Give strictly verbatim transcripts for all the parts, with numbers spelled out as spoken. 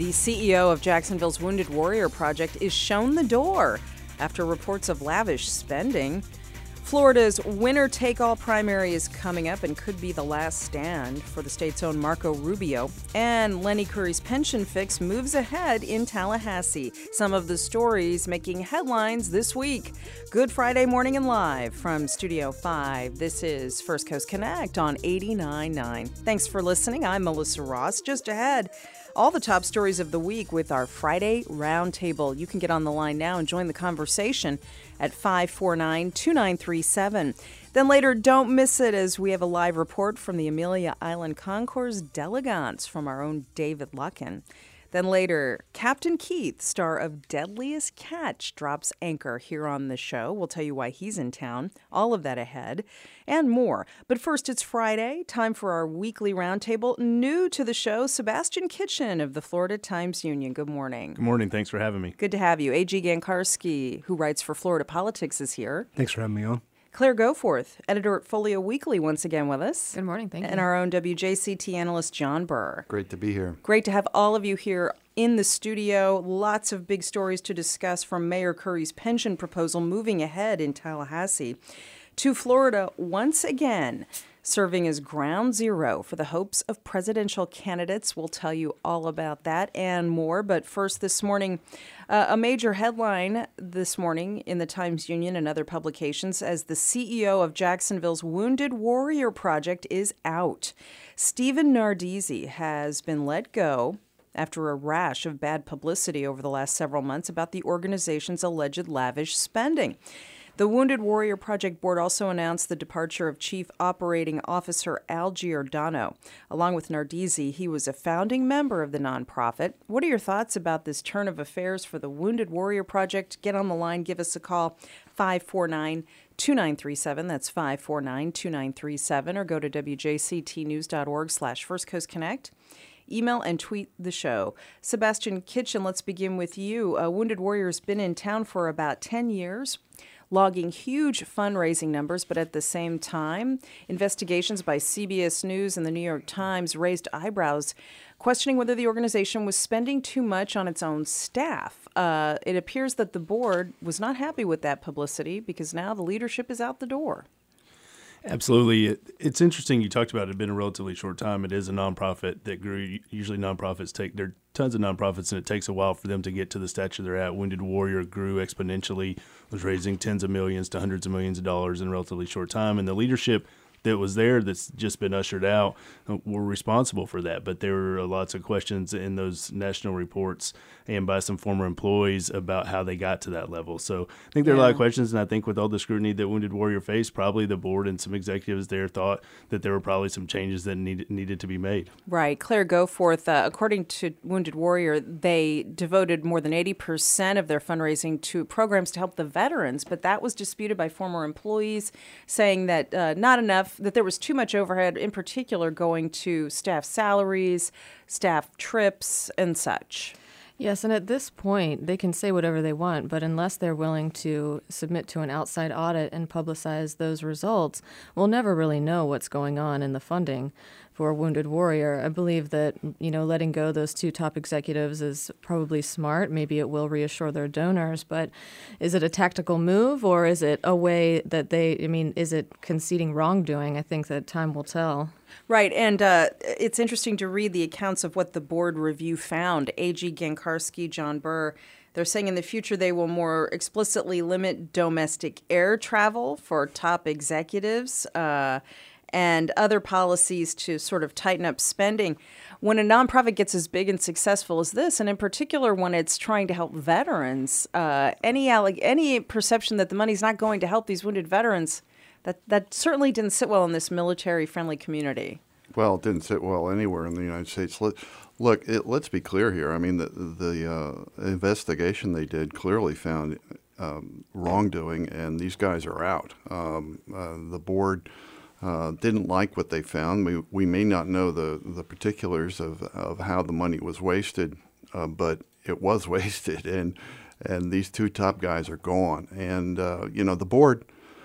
The C E O of Jacksonville's Wounded Warrior Project is shown the door after reports of lavish spending. Florida's winner-take-all primary is coming up and could be the last stand for the state's own Marco Rubio. And Lenny Curry's pension fix moves ahead in Tallahassee. Some of the stories making headlines this week. Good Friday morning and live from Studio five. This is First Coast Connect on eighty-nine point nine. Thanks for listening. I'm Melissa Ross. Just ahead, all the top stories of the week with our Friday Roundtable. You can get on the line now and join the conversation at five four nine, two nine three seven. Then later, don't miss it as we have a live report from the Amelia Island Concours d'Elegance from our own David Luckin. Then later, Captain Keith, star of Deadliest Catch, drops anchor here on the show. We'll tell you why he's in town. All of that ahead and more. But first, it's Friday, time for our weekly roundtable. New to the show, Sebastian Kitchen of the Florida Times-Union. Good morning. Good morning. Thanks for having me. Good to have you. A G Gankarski, who writes for Florida Politics, is here. Thanks for having me on. Claire Goforth, editor at Folio Weekly, once again with us. Good morning, thank you. And our own W J C T analyst, John Burr. Great to be here. Great to have all of you here in the studio. Lots of big stories to discuss, from Mayor Curry's pension proposal moving ahead in Tallahassee to Florida once again serving as ground zero for the hopes of presidential candidates. We'll tell you all about that and more. But first this morning, uh, a major headline this morning in the Times-Union and other publications as the C E O of Jacksonville's Wounded Warrior Project is out. Stephen Nardizzi has been let go after a rash of bad publicity over the last several months about the organization's alleged lavish spending. The Wounded Warrior Project Board also announced the departure of Chief Operating Officer Al Giordano. Along with Nardizzi, he was a founding member of the nonprofit. What are your thoughts about this turn of affairs for the Wounded Warrior Project? Get on the line, give us a call, five four nine, two nine three seven. That's five four nine, two nine three seven, or go to w j c t news dot org slash First Coast Connect. Email and tweet the show. Sebastian Kitchen, let's begin with you. Uh, Wounded Warrior's been in town for about ten years. Logging huge fundraising numbers, but at the same time, investigations by C B S News and the New York Times raised eyebrows, questioning whether the organization was spending too much on its own staff. Uh, it appears that the board was not happy with that publicity because now the leadership is out the door. Absolutely. It, it's interesting you talked about it. It's been a relatively short time. It is a nonprofit that grew. Usually nonprofits take, there are tons of nonprofits, and it takes a while for them to get to the stature they're at. Wounded Warrior grew exponentially, was raising tens of millions to hundreds of millions of dollars in a relatively short time. And the leadership that was there that's just been ushered out were responsible for that. But there were lots of questions in those national reports and by some former employees about how they got to that level. So I think there are yeah. a lot of questions, and I think with all the scrutiny that Wounded Warrior faced, probably the board and some executives there thought that there were probably some changes that needed, needed to be made. Right. Claire Goforth, uh, according to Wounded Warrior, they devoted more than eighty percent of their fundraising to programs to help the veterans, but that was disputed by former employees, saying that uh, not enough, that there was too much overhead, in particular going to staff salaries, staff trips, and such. Yes, and at this point, they can say whatever they want, but unless they're willing to submit to an outside audit and publicize those results, we'll never really know what's going on in the funding for Wounded Warrior. I believe that, you know, letting go those two top executives is probably smart. Maybe it will reassure their donors, but is it a tactical move, or is it a way that they, I mean, is it conceding wrongdoing? I think that time will tell. Right, and uh, it's interesting to read the accounts of what the board review found. A G Gankarski, John Burr, they're saying in the future they will more explicitly limit domestic air travel for top executives uh, and other policies to sort of tighten up spending. When a nonprofit gets as big and successful as this, and in particular when it's trying to help veterans, uh, any alleg- any perception that the money's not going to help these wounded veterans, That that certainly didn't sit well in this military-friendly community. Well, it didn't sit well anywhere in the United States. Let, look, it, let's be clear here. I mean, the, the uh, investigation they did clearly found um, wrongdoing, and these guys are out. Um, uh, the board uh, didn't like what they found. We we may not know the, the particulars of, of how the money was wasted, uh, but it was wasted, and and these two top guys are gone. And, uh, you know, the board...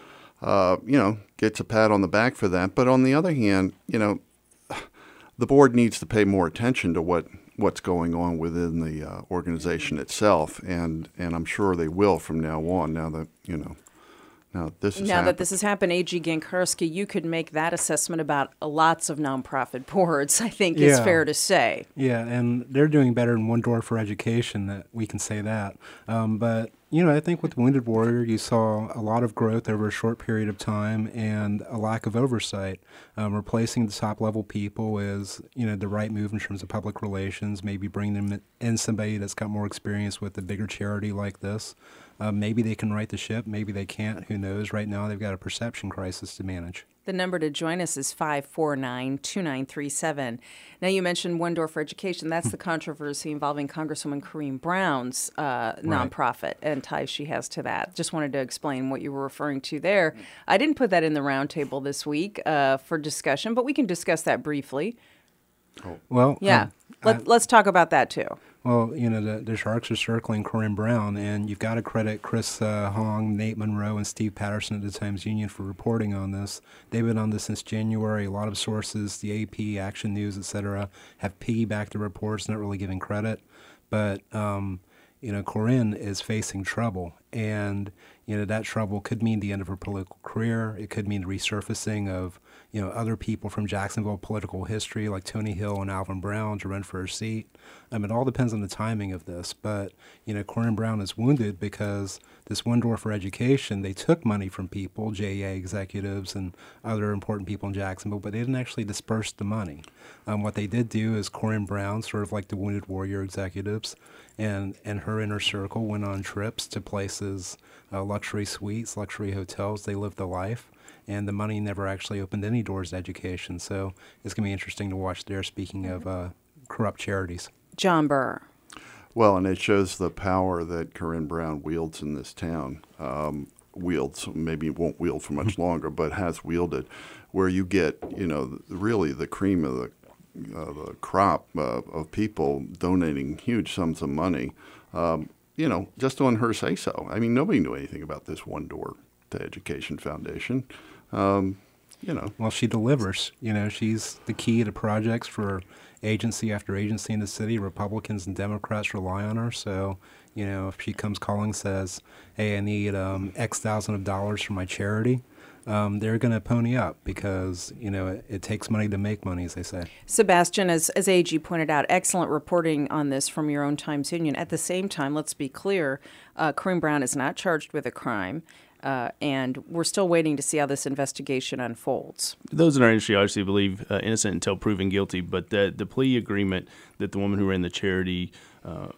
Uh, you know, gets a pat on the back for that. But on the other hand, you know, the board needs to pay more attention to what, what's going on within the uh, organization itself, and and I'm sure they will from now on. Now that you know, now that this has now happened. that this has happened, A G Gankarski, you could make that assessment about lots of nonprofit boards. I think is Yeah. fair to say. Yeah, and they're doing better in One Door for Education. That we can say that. Um, but you know, I think with Wounded Warrior, you saw a lot of growth over a short period of time and a lack of oversight. Um, replacing the top level people is, you know, the right move in terms of public relations. Maybe bring them in somebody that's got more experience with a bigger charity like this. Um, maybe they can right the ship. Maybe they can't. Who knows? Right now, they've got a perception crisis to manage. The number to join us is five four nine, two nine three seven. Now, you mentioned One Door for Education. That's the controversy involving Congresswoman Corrine Brown's uh, nonprofit and ties she has to that. Just wanted to explain what you were referring to there. I didn't put that in the roundtable this week uh, for discussion, but we can discuss that briefly. Well, Yeah. um, Let, I- let's talk about that, too. Well, you know, the, the Sharks are circling Corinne Brown, and you've got to credit Chris uh, Hong, Nate Monroe, and Steve Patterson at the Times-Union for reporting on this. They've been on this since January. A lot of sources, the A P, Action News, et cetera, have piggybacked the reports, not really giving credit. But, um, you know, Corinne is facing trouble, and, you know, that trouble could mean the end of her political career. It could mean the resurfacing of, you know, other people from Jacksonville political history like Tony Hill and Alvin Brown to run for her seat. Um, it all depends on the timing of this. But, you know, Corinne Brown is wounded because this One Door for Education, they took money from people, J A executives and other important people in Jacksonville, but they didn't actually disperse the money. Um, what they did do is Corinne Brown, sort of like the Wounded Warrior executives, and, and her inner circle went on trips to places, uh, luxury suites, luxury hotels. They lived the life. And the money never actually opened any doors to education. So it's going to be interesting to watch there, speaking of uh, corrupt charities. John Burr. Well, and it shows the power that Corinne Brown wields in this town. Um, wields, maybe won't wield for much longer, but has wielded, where you get, you know, really the cream of the, uh, the crop uh, of people donating huge sums of money, um, you know, just on her say-so. I mean, nobody knew anything about this One Door to Education Foundation. Um, you know. Well, she delivers. You know, she's the key to projects for agency after agency in the city. Republicans and Democrats rely on her. So, you know, if she comes calling, says, hey, I need um, X thousand of dollars for my charity, um, they're going to pony up because, you know, it, it takes money to make money, as they say. Sebastian, as, as A G pointed out, excellent reporting on this from your own Times-Union. At the same time, let's be clear, uh, Corinne Brown is not charged with a crime. Uh, and we're still waiting to see how this investigation unfolds. Those in our industry obviously believe uh, innocent until proven guilty, but the, the plea agreement that the woman who ran the charity, uh,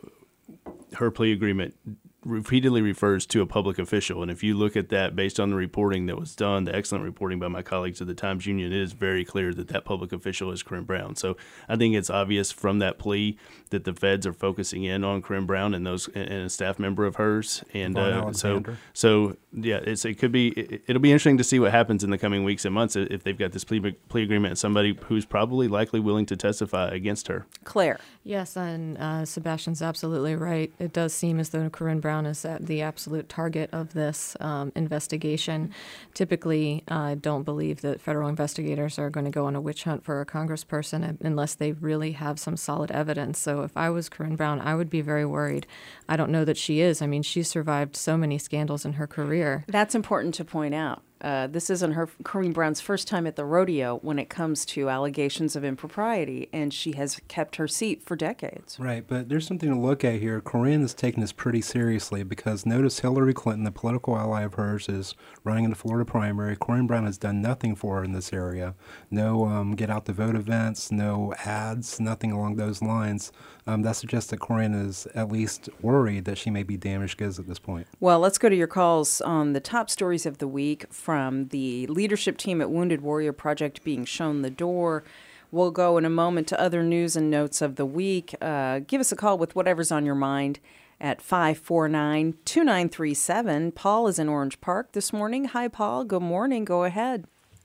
her plea agreement repeatedly refers to a public official. And if you look at that based on the reporting that was done, the excellent reporting by my colleagues at the Times-Union, it is very clear that that public official is Corinne Brown. So I think it's obvious from that plea that the feds are focusing in on Corinne Brown and those and a staff member of hers. And Vaughn uh, so, Alexander. so yeah, it's it could be it, it'll be interesting to see what happens in the coming weeks and months if they've got this plea plea agreement and somebody who's probably likely willing to testify against her. Claire. Yes, and uh, Sebastian's absolutely right. It does seem as though Corinne Brown is at the absolute target of this um, investigation. Typically, I uh, don't believe that federal investigators are going to go on a witch hunt for a congressperson unless they really have some solid evidence. So if I was Corinne Brown, I would be very worried. I don't know that she is. I mean, she's survived so many scandals in her career. That's important to point out. Uh, this isn't her Corinne Brown's first time at the rodeo when it comes to allegations of impropriety, and she has kept her seat for decades. Right, but there's something to look at here. Corinne is taking this pretty seriously because notice Hillary Clinton, the political ally of hers, is running in the Florida primary. Corinne Brown has done nothing for her in this area. No um, get out the vote events, no ads, nothing along those lines. Um, that suggests that Corinne is at least worried that she may be damaged goods at this point. Well, let's go to your calls on the top stories of the week from the leadership team at Wounded Warrior Project being shown the door. We'll go in a moment to other news and notes of the week. Uh, give us a call with whatever's on your mind at five four nine, two nine three seven. Paul is in Orange Park this morning. Hi, Paul. Good morning. Go ahead.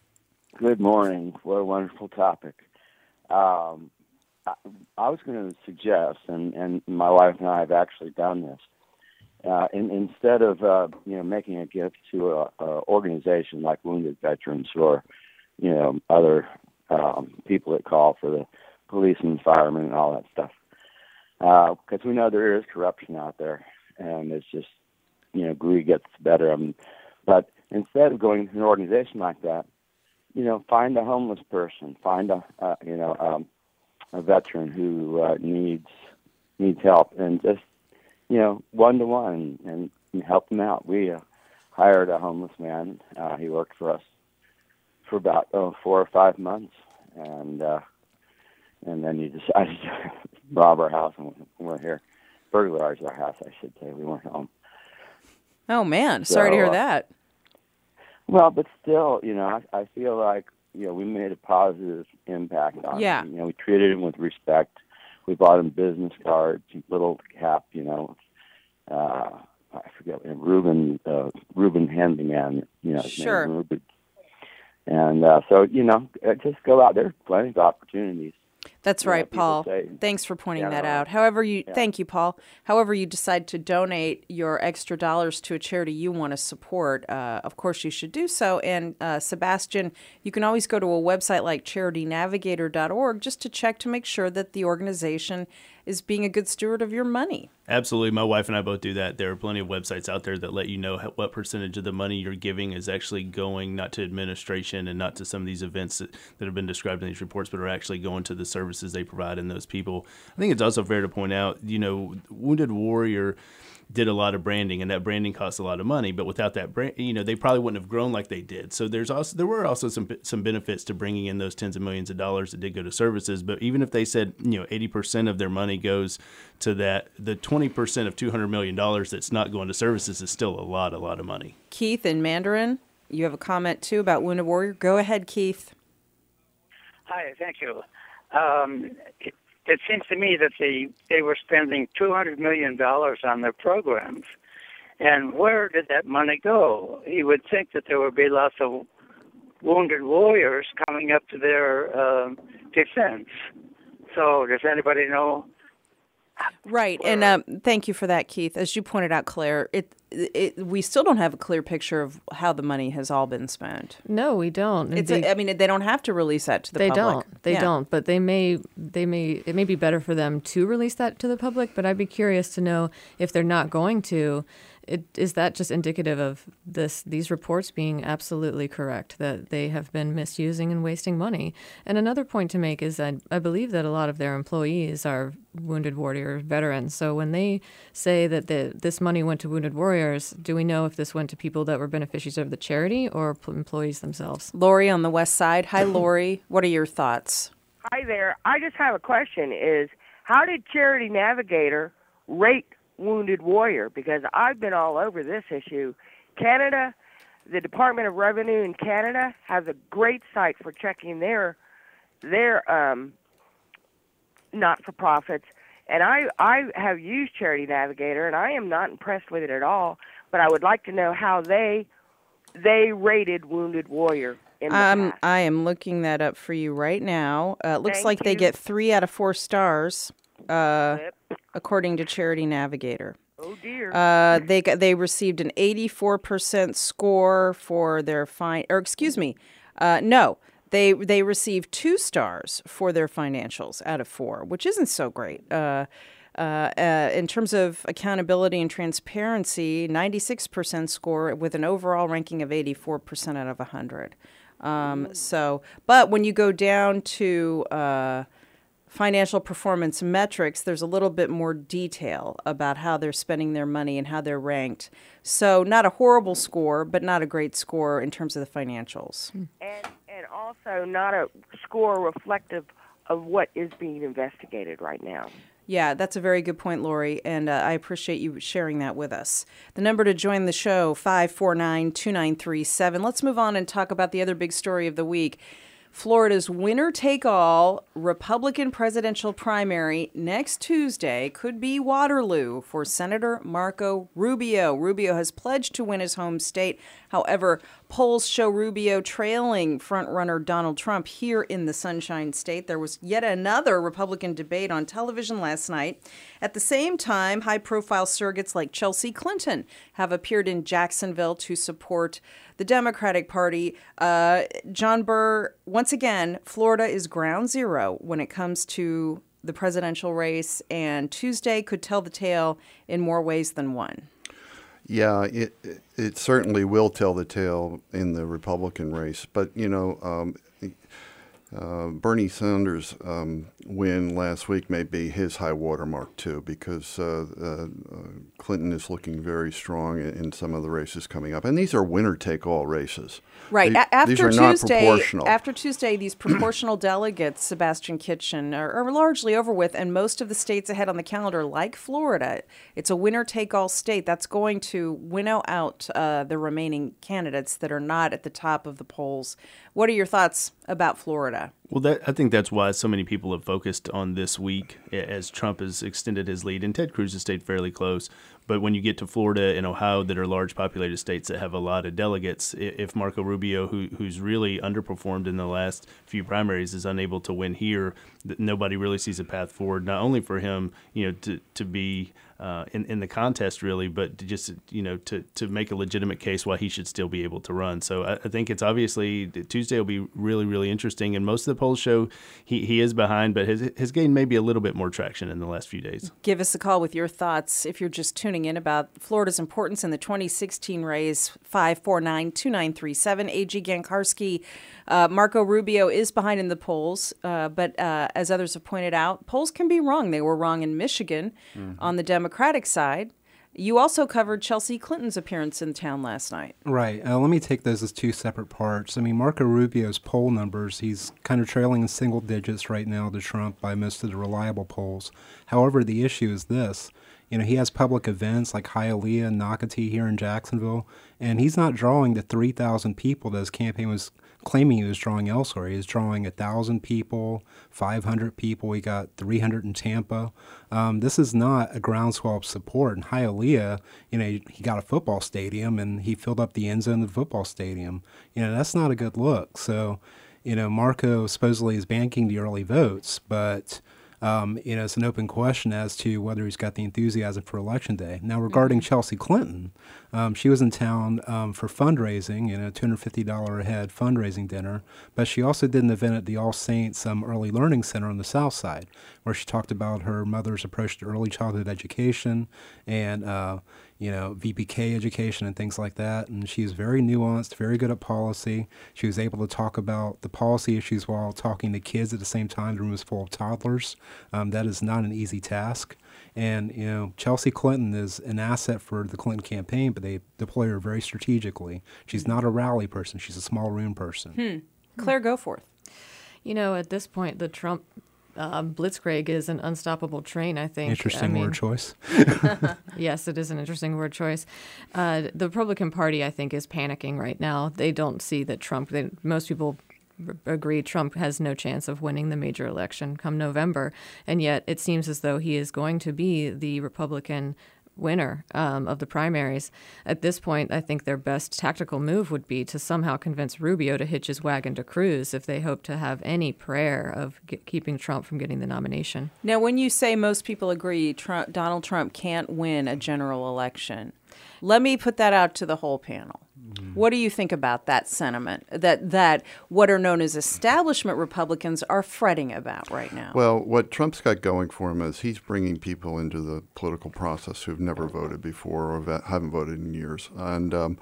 Good morning. What a wonderful topic. Um, I, I was going to suggest, and, and my wife and I have actually done this, uh, in, instead of uh, you know making a gift to an organization like Wounded Veterans or you know other um, people that call for the policemen, firemen, and all that stuff, because we know there is corruption out there, and it's just, you know, greed gets better of them. But instead of going to an organization like that, you know, find a homeless person, find a, uh, you know, um, a veteran who uh, needs needs help, and just, you know, one to one, and, and help them out. We uh, hired a homeless man. Uh, he worked for us for about oh, four or five months, and uh, and then he decided to rob our house, and we're here, burglarize our house, I should say. We weren't home. Oh man, sorry So, to hear uh, that. Well, but still, you know, I, I feel like, you know, we made a positive impact on Yeah. him. You know, we treated him with respect. We bought him business cards, little cap, you know. Uh, I forget, Reuben, uh, Reuben Handyman, you know. his name, Sure. Reuben. And uh, so, you know, uh, just go out there. Plenty of opportunities. That's you know, right, people Paul. say, Thanks for pointing yeah, that no, out. However, you yeah. thank you, Paul. However, you decide to donate your extra dollars to a charity you want to support. Uh, of course, you should do so. And uh, Sebastian, you can always go to a website like charity navigator dot org just to check to make sure that the organization is being a good steward of your money. Absolutely. My wife and I both do that. There are plenty of websites out there that let you know what percentage of the money you're giving is actually going not to administration and not to some of these events that, that have been described in these reports, but are actually going to the services they provide and those people. I think it's also fair to point out, you know, Wounded Warrior did a lot of branding, and that branding costs a lot of money. But without that brand, you know, they probably wouldn't have grown like they did. So there's also there were also some some benefits to bringing in those tens of millions of dollars that did go to services. But even if they said, you know, eighty percent of their money goes to that, the twenty percent of two hundred million dollars that's not going to services is still a lot, a lot of money. Keith in Mandarin, you have a comment too about Wounded Warrior. Go ahead, Keith. Hi, thank you. Um, it, it seems to me that they, they were spending two hundred million dollars on their programs. And where did that money go? You would think that there would be lots of wounded warriors coming up to their uh, defense. So does anybody know? Right, and um, thank you for that, Keith. As you pointed out, Claire, it, it we still don't have a clear picture of how the money has all been spent. No, we don't. It's They- a, I mean, they don't have to release that to the they public. don't. They Yeah. don't. But they may. They may. It may be better for them to release that to the public. But I'd be curious to know if they're not going to. It, is that just indicative of this? These reports being absolutely correct, that they have been misusing and wasting money. And another point to make is that I believe that a lot of their employees are Wounded Warrior veterans. So when they say that the, this money went to Wounded Warriors, do we know if this went to people that were beneficiaries of the charity or p- employees themselves? Lori on the west side. Hi, Lori. What are your thoughts? Hi there. I just have a question is, how did Charity Navigator rate Wounded Warrior? Because I've been all over this issue. Canada, the Department of Revenue in Canada has a great site for checking their their um, not-for-profits. And I, I have used Charity Navigator, and I am not impressed with it at all, but I would like to know how they they rated Wounded Warrior in the Um, past. I am looking that up for you right now. Uh, it looks Thank like they you. get three out of four stars, uh, Yep. according to Charity Navigator. Oh, dear. Uh, they got, they received an eighty-four percent score for their fine, or excuse me, uh, no, they they received two stars for their financials out of four, which isn't so great. Uh, uh, uh, in terms of accountability and transparency, ninety-six percent score with an overall ranking of eighty-four percent out of one hundred. Um, so, but when you go down to uh, financial performance metrics, there's a little bit more detail about how they're spending their money and how they're ranked. So not a horrible score, but not a great score in terms of the financials. and and also not a score reflective of what is being investigated right now. Yeah, that's a very good point, Lori, and uh, I appreciate you sharing that with us. The number to join the show, five four nine, two nine three seven. Let's move on and talk about the other big story of the week. Florida's winner-take-all Republican presidential primary next Tuesday could be Waterloo for Senator Marco Rubio. Rubio has pledged to win his home state. However, polls show Rubio trailing frontrunner Donald Trump here in the Sunshine State. There was yet another Republican debate on television last night. At the same time, high-profile surrogates like Chelsea Clinton have appeared in Jacksonville to support the Democratic Party. Uh, John Burr, once again, Florida is ground zero when it comes to the presidential race, and Tuesday could tell the tale in more ways than one. Yeah, it it certainly will tell the tale in the Republican race. But, you know, um, uh, Bernie Sanders' um, win last week may be his high watermark, too, because uh, uh, Clinton is looking very strong in, in some of the races coming up. And these are winner-take-all races. Right. These, after these are Tuesday, not proportional. After Tuesday, these proportional delegates, Sebastian Kitchen, are, are largely over with, and most of the states ahead on the calendar, like Florida, it's a winner-take-all state. That's going to winnow out uh, the remaining candidates that are not at the top of the polls. What are your thoughts about Florida? Well, that, I think that's why so many people have focused on this week as Trump has extended his lead, and Ted Cruz has stayed fairly close. But when you get to Florida and Ohio, that are large populated states that have a lot of delegates, if Marco Rubio, who who's really underperformed in the last few primaries, is unable to win here, nobody really sees a path forward, not only for him, you know, to, to be uh, in, in the contest, really, but to just, you know, to, to make a legitimate case why he should still be able to run. So I, I think it's obviously Tuesday will be really, really interesting. And most of the polls show he, he is behind, but his, his gain may be a little bit more traction in the last few days. Give us a call with your thoughts if you're just tuning in about Florida's importance in the twenty sixteen race. Five four nine, two nine three seven. A G Gankarski. Uh, Marco Rubio is behind in the polls, uh, but uh, as others have pointed out, polls can be wrong. They were wrong in Michigan mm-hmm. on the Democratic side. You also covered Chelsea Clinton's appearance in town last night. Right. Uh, let me take those as two separate parts. I mean, Marco Rubio's poll numbers, he's kind of trailing in single digits right now to Trump by most of the reliable polls. However, the issue is this. You know, he has public events like Hialeah and Nocatee here in Jacksonville, and he's not drawing the three thousand people that his campaign was claiming he was drawing elsewhere. He was drawing one thousand people, five hundred people. He got three hundred in Tampa. Um, this is not a groundswell of support. In Hialeah, you know, he, he got a football stadium, and he filled up the end zone of the football stadium. You know, that's not a good look. So, you know, Marco supposedly is banking the early votes, but... Um, you know, it's an open question as to whether he's got the enthusiasm for Election Day. Now, regarding mm-hmm. Chelsea Clinton, um, she was in town um, for fundraising, you know, two hundred fifty dollars a head fundraising dinner, but she also did an event at the All Saints um, Early Learning Center on the South Side, where she talked about her mother's approach to early childhood education and, uh, you know, V P K education and things like that. And she's very nuanced, very good at policy. She was able to talk about the policy issues while talking to kids at the same time. The room was full of toddlers. Um, that is not an easy task. And, you know, Chelsea Clinton is an asset for the Clinton campaign, but they deploy her very strategically. She's not a rally person. She's a small room person. Hmm. Claire Goforth. You know, at this point, the Trump Uh, Blitzkrieg is an unstoppable train, I think. Interesting I mean, word choice. Yes, it is an interesting word choice. Uh, the Republican Party, I think, is panicking right now. They don't see that Trump, they, most people r- agree Trump has no chance of winning the major election come November. And yet it seems as though he is going to be the Republican winner um, of the primaries. At this point, I think their best tactical move would be to somehow convince Rubio to hitch his wagon to Cruz if they hope to have any prayer of get, keeping Trump from getting the nomination. Now, when you say most people agree Trump, Donald Trump can't win a general election, let me put that out to the whole panel. Mm-hmm. What do you think about that sentiment, that that what are known as establishment Republicans are fretting about right now? Well, what Trump's got going for him is he's bringing people into the political process who've never voted before or haven't voted in years. And um,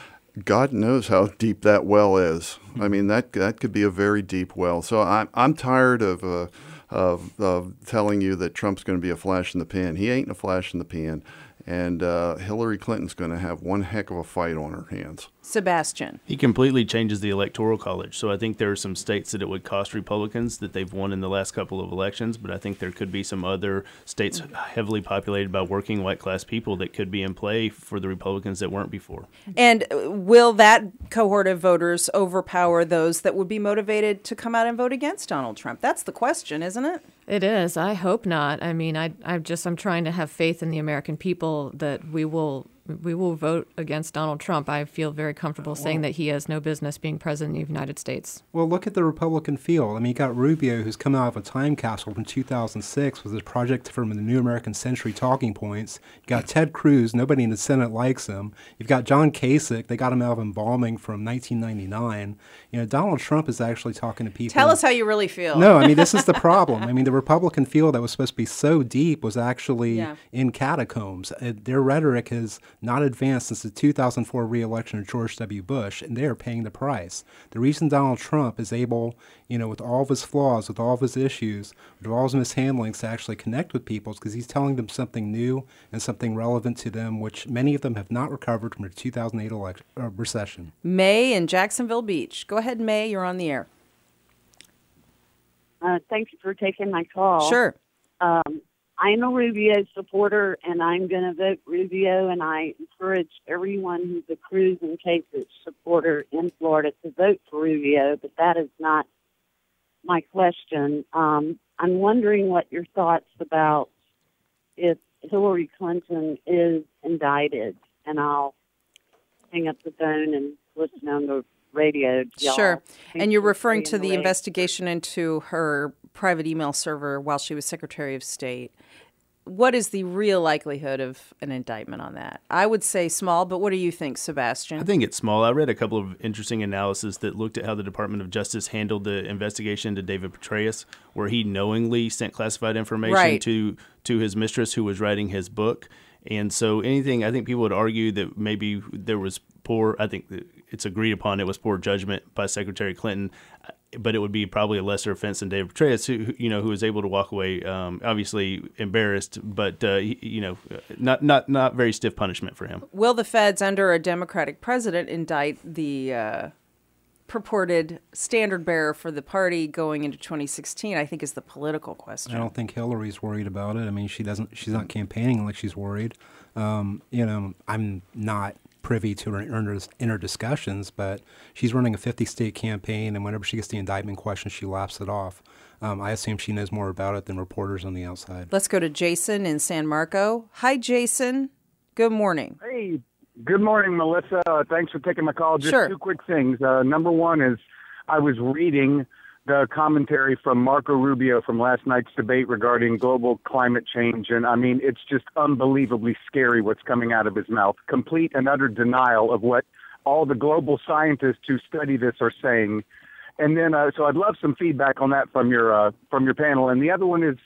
God knows how deep that well is. I mean, that that could be a very deep well. So I'm, I'm tired of, uh, of, of telling you that Trump's going to be a flash in the pan. He ain't a flash in the pan. And uh, Hillary Clinton's going to have one heck of a fight on her hands. Sebastian. He completely changes the Electoral College. So I think there are some states that it would cost Republicans that they've won in the last couple of elections, but I think there could be some other states heavily populated by working white-class people that could be in play for the Republicans that weren't before. And will that cohort of voters overpower those that would be motivated to come out and vote against Donald Trump? That's the question, isn't it? It is. I hope not. I mean, I, I just, I'm trying to have faith in the American people that we will we will vote against Donald Trump. I feel very comfortable saying that he has no business being president of the United States. Well, look at the Republican field. I mean, you got Rubio, who's come out of a time capsule from two thousand six with his project from the New American Century Talking Points. You got Ted Cruz. Nobody in the Senate likes him. You've got John Kasich. They got him out of embalming from nineteen ninety-nine. You know, Donald Trump is actually talking to people. Tell us how you really feel. No, I mean, this is the problem. I mean, the Republican field that was supposed to be so deep was actually Yeah. in catacombs. Uh, their rhetoric has not advanced since the two thousand four reelection of George W. Bush, and they are paying the price. The reason Donald Trump is able, you know, with all of his flaws, with all of his issues, with all of his mishandlings, to actually connect with people is because he's telling them something new and something relevant to them, which many of them have not recovered from the two thousand eight election, uh, recession. May in Jacksonville Beach. Go ahead, May. You're on the air. Uh, thank you for taking my call. Sure. Um, I'm a Rubio supporter, and I'm going to vote Rubio, and I encourage everyone who's a Cruz and Kasich supporter in Florida to vote for Rubio, but that is not my question. Um, I'm wondering what your thoughts about if Hillary Clinton is indicted, and I'll hang up the phone and listen on the radio. Y'all. Sure. Thank And you're you for referring being to the awake. investigation into her private email server while she was Secretary of State. What is the real likelihood of an indictment on that? I would say small, but what do you think, Sebastian? I think it's small. I read a couple of interesting analyses that looked at how the Department of Justice handled the investigation into David Petraeus, where he knowingly sent classified information Right. to to his mistress who was writing his book. And so anything, I think people would argue that maybe there was poor, I think it's agreed upon it was poor judgment by Secretary Clinton, but it would be probably a lesser offense than David Petraeus, who, you know, who was able to walk away, um, obviously embarrassed, but, uh, you know, not, not, not very stiff punishment for him. Will the feds, under a Democratic president, indict the uh, purported standard bearer for the party going into twenty sixteen? I think is the political question. I don't think Hillary's worried about it. I mean, she doesn't. She's not campaigning like she's worried. Um, you know, I'm not privy to her inner, inner discussions, but she's running a fifty-state campaign, and whenever she gets the indictment question, she laughs it off. Um, I assume she knows more about it than reporters on the outside. Let's go to Jason in San Marco. Hi, Jason. Good morning. Hey, good morning, Melissa. Uh, thanks for taking my call. Just Sure. two quick things. Uh, number one is I was reading the commentary from Marco Rubio from last night's debate regarding global climate change. And I mean, it's just unbelievably scary what's coming out of his mouth. Complete and utter denial of what all the global scientists who study this are saying. And then, uh, so I'd love some feedback on that from your, uh, from your panel. And the other one is,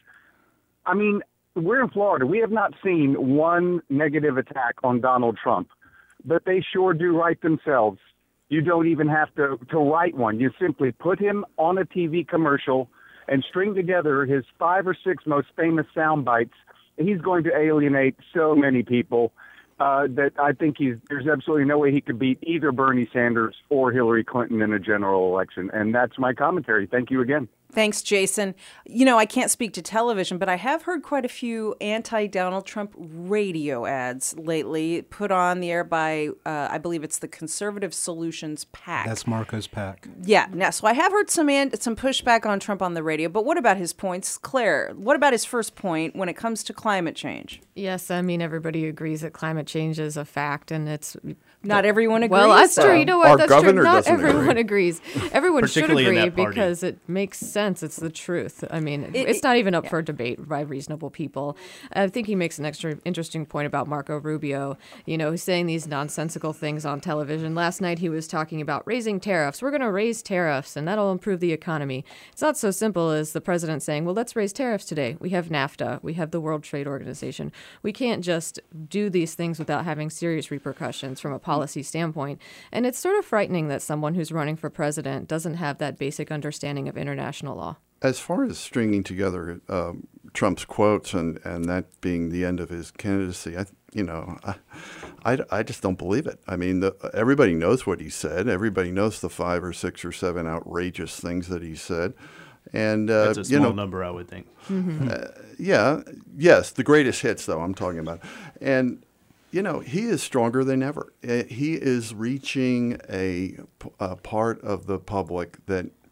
I mean, we're in Florida. We have not seen one negative attack on Donald Trump, but they sure do write themselves. You don't even have to, to write one. You simply put him on a T V commercial and string together his five or six most famous sound bites. He's going to alienate so many people uh, that I think he's, there's absolutely no way he could beat either Bernie Sanders or Hillary Clinton in a general election. And that's my commentary. Thank you again. Thanks, Jason. You know, I can't speak to television, but I have heard quite a few anti-Donald Trump radio ads lately put on the air by, uh, I believe it's the Conservative Solutions PAC. That's Marco's PAC. Yeah. Now, so I have heard some an- some pushback on Trump on the radio, but what about his points? Claire, what about his first point when it comes to climate change? Yes, I mean, everybody agrees that climate change is a fact, and it's... Not everyone agrees. Well, that's though. true. You know what? Our That's true. governor Not doesn't everyone agree. agrees. Everyone should Particularly in agree that party. because it makes sense. It's the truth. I mean, It- it's it- not even up yeah. for debate by reasonable people. I think he makes an extra interesting point about Marco Rubio. You know, he's saying these nonsensical things on television. Last night he was talking about raising tariffs. We're going to raise tariffs, and that'll improve the economy. It's not so simple as the president saying, well, let's raise tariffs today. We have NAFTA. We have the World Trade Organization. We can't just do these things without having serious repercussions from a policy standpoint. And it's sort of frightening that someone who's running for president doesn't have that basic understanding of international law. As far as stringing together um, Trump's quotes and, and that being the end of his candidacy, I, you know, I, I, I just don't believe it. I mean, the, everybody knows what he said. Everybody knows the five or six or seven outrageous things that he said. And uh, That's a you small know, number, I would think. uh, yeah, yes, the greatest hits, though, I'm talking about. And you know, he is stronger than ever. Uh, He is reaching a, p- a part of the public that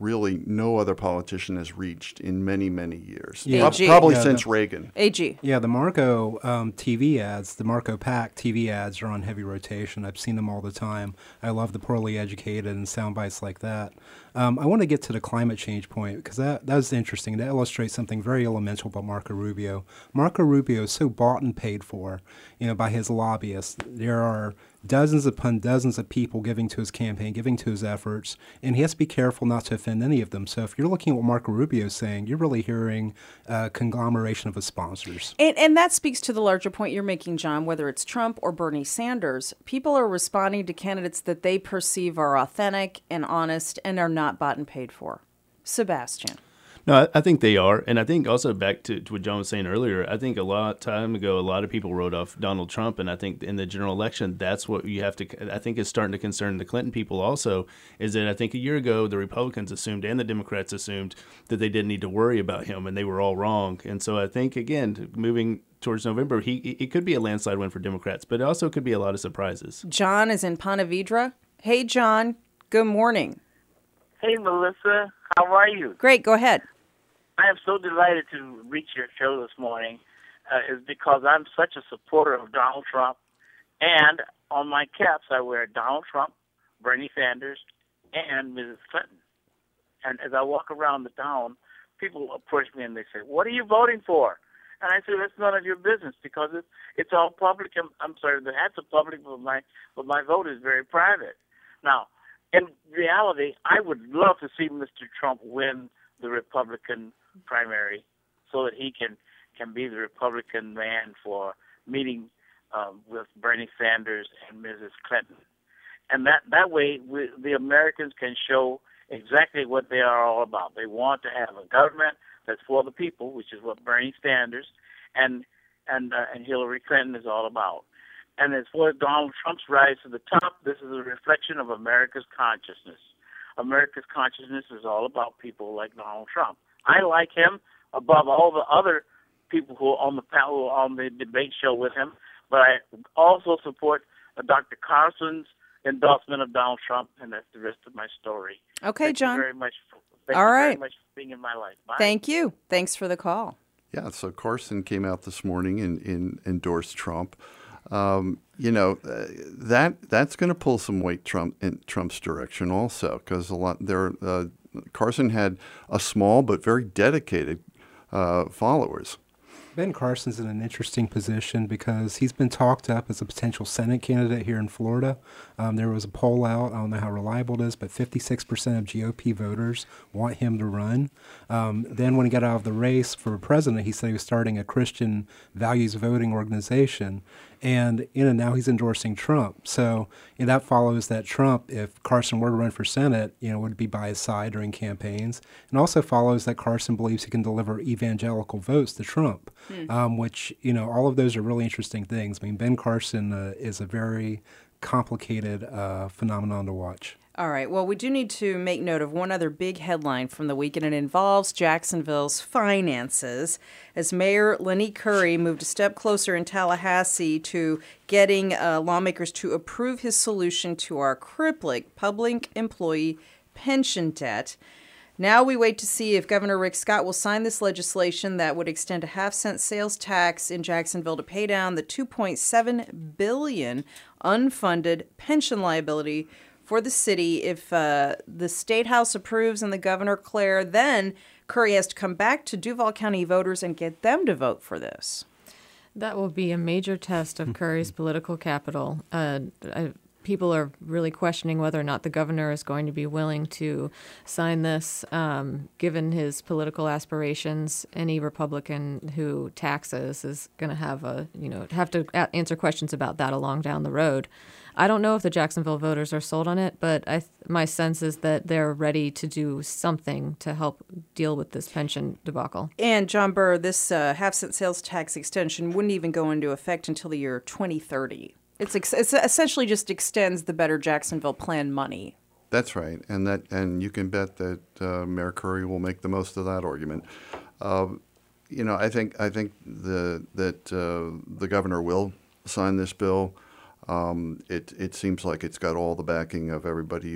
really no other politician has reached in many, many years. Yeah. Prob- Probably Yeah, since the- Reagan. A G. Yeah, the Marco um, T V ads, the Marco PAC T V ads are on heavy rotation. I've seen them all the time. I love the poorly educated and sound bites like that. Um, I want to get to the climate change point because that, that was interesting. That illustrates something very elemental about Marco Rubio. Marco Rubio is so bought and paid for, you know, by his lobbyists. There are dozens upon dozens of people giving to his campaign, giving to his efforts, and he has to be careful not to offend any of them. So if you're looking at what Marco Rubio is saying, you're really hearing a conglomeration of his sponsors. And, and that speaks to the larger point you're making, John, whether it's Trump or Bernie Sanders. People are responding to candidates that they perceive are authentic and honest and are not bought and paid for. Sebastian. No, I, I think they are. And I think also back to, to what John was saying earlier, I think a lot time ago, a lot of people wrote off Donald Trump. And I think in the general election, that's what you have to, I think is starting to concern the Clinton people also, is that I think a year ago, the Republicans assumed and the Democrats assumed that they didn't need to worry about him, and they were all wrong. And so I think, again, moving towards November, he it could be a landslide win for Democrats, but it also could be a lot of surprises. John is in Ponte Vedra. Hey, John. Good morning. Hey, Melissa. How are you? Great. Go ahead. I am so delighted to reach your show this morning. Uh, is because I'm such a supporter of Donald Trump, and on my caps I wear Donald Trump, Bernie Sanders, and Missus Clinton. And as I walk around the town, people approach me and they say, "What are you voting for?" And I say, "That's none of your business because it's it's all public." I'm, I'm sorry, the hats are public, but my but my vote is very private. Now, in reality, I would love to see Mister Trump win the Republican primary so that he can, can be the Republican man for meeting um, with Bernie Sanders and Missus Clinton. And that, that way, we, the Americans can show exactly what they are all about. They want to have a government that's for the people, which is what Bernie Sanders and and uh, and Hillary Clinton is all about. And as for Donald Trump's rise to the top, this is a reflection of America's consciousness. America's consciousness is all about people like Donald Trump. I like him above all the other people who are on the panel, on the debate show with him, but I also support uh, Doctor Carson's endorsement of Donald Trump, and that's the rest of my story. Okay, thank John. You very much. For, thank all you right. very much for being in my life. Bye. Thank you. Thanks for the call. Yeah, so Carson came out this morning and, and endorsed Trump. Um, you know, uh, that that's going to pull some weight Trump in Trump's direction also, because a lot there. Uh, Carson had a small but very dedicated uh, followers. Ben Carson's in an interesting position because he's been talked up as a potential Senate candidate here in Florida. Um, there was a poll out, I don't know how reliable it is, but fifty-six percent of G O P voters want him to run. Um, then when he got out of the race for president, he said he was starting a Christian values voting organization. And you know now he's endorsing Trump. So you know, that follows that Trump, if Carson were to run for Senate, you know, would be by his side during campaigns. And also follows that Carson believes he can deliver evangelical votes to Trump, hmm. um, which, you know, all of those are really interesting things. I mean, Ben Carson uh, is a very complicated uh, phenomenon to watch. All right. Well, we do need to make note of one other big headline from the week, and it involves Jacksonville's finances, as Mayor Lenny Curry moved a step closer in Tallahassee to getting uh, lawmakers to approve his solution to our crippling public employee pension debt. Now we wait to see if Governor Rick Scott will sign this legislation that would extend a half-cent sales tax in Jacksonville to pay down the two point seven billion dollars unfunded pension liability for the city. If uh, the State House approves and the governor Claire, then Curry has to come back to Duval County voters and get them to vote for this. That will be a major test of Curry's political capital. Uh, I, people are really questioning whether or not the governor is going to be willing to sign this, um, given his political aspirations. Any Republican who taxes is going to have a, you know, have to a- answer questions about that along down the road. I don't know if the Jacksonville voters are sold on it, but I th- my sense is that they're ready to do something to help deal with this pension debacle. And John Burr, this uh, half-cent sales tax extension wouldn't even go into effect until the year twenty thirty. It's, ex- it's essentially just extends the Better Jacksonville Plan money. That's right, and that and you can bet that uh, Mayor Curry will make the most of that argument. Uh, you know, I think I think the that uh, the governor will sign this bill. Um, it it seems like it's got all the backing of everybody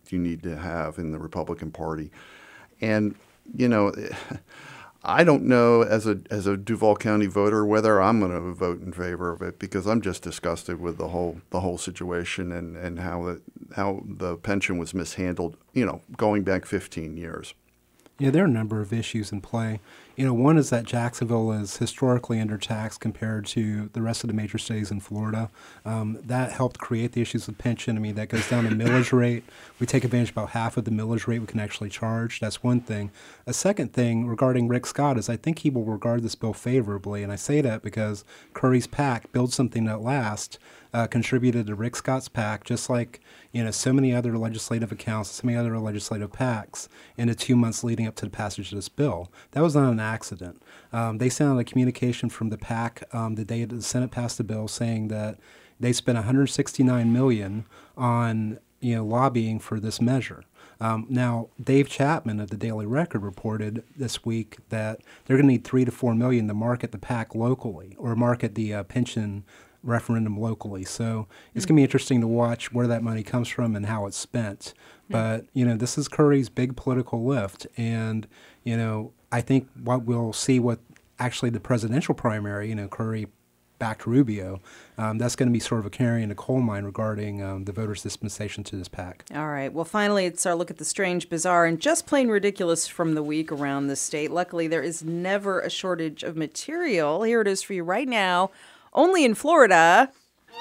you need to have in the Republican Party. And, you know, I don't know as a as a Duval County voter whether I'm going to vote in favor of it, because I'm just disgusted with the whole the whole situation and, and how the, how the pension was mishandled, you know, going back fifteen years. Yeah, there are a number of issues in play. You know, one is that Jacksonville is historically undertaxed compared to the rest of the major cities in Florida. Um, that helped create the issues with pension. I mean, that goes down to millage rate. We take advantage of about half of the millage rate we can actually charge. That's one thing. A second thing regarding Rick Scott is I think he will regard this bill favorably, and I say that because Curry's PAC, Build Something That Lasts, uh, contributed to Rick Scott's PAC, just like, you know, so many other legislative accounts, so many other legislative PACs in the two months leading up to the passage of this bill. That was not an accident. Um, they sent out a communication from the PAC um, the day the Senate passed the bill saying that they spent one hundred sixty-nine million dollars on, you know, lobbying for this measure. Um, now, Dave Chapman of the Daily Record reported this week that they're going to need three to four million to market the PAC locally, or market the uh, pension referendum locally. So it's going to be interesting to watch where that money comes from and how it's spent. But, you know, this is Curry's big political lift. And, you know, I think what we'll see what actually the presidential primary, you know, Curry backed Rubio, um, that's going to be sort of a canary in a coal mine regarding um, the voters' dispensation to this PAC. All right. Well, finally, it's our look at the strange, bizarre, and just plain ridiculous from the week around the state. Luckily, there is never a shortage of material. Here it is for you right now. Only in Florida.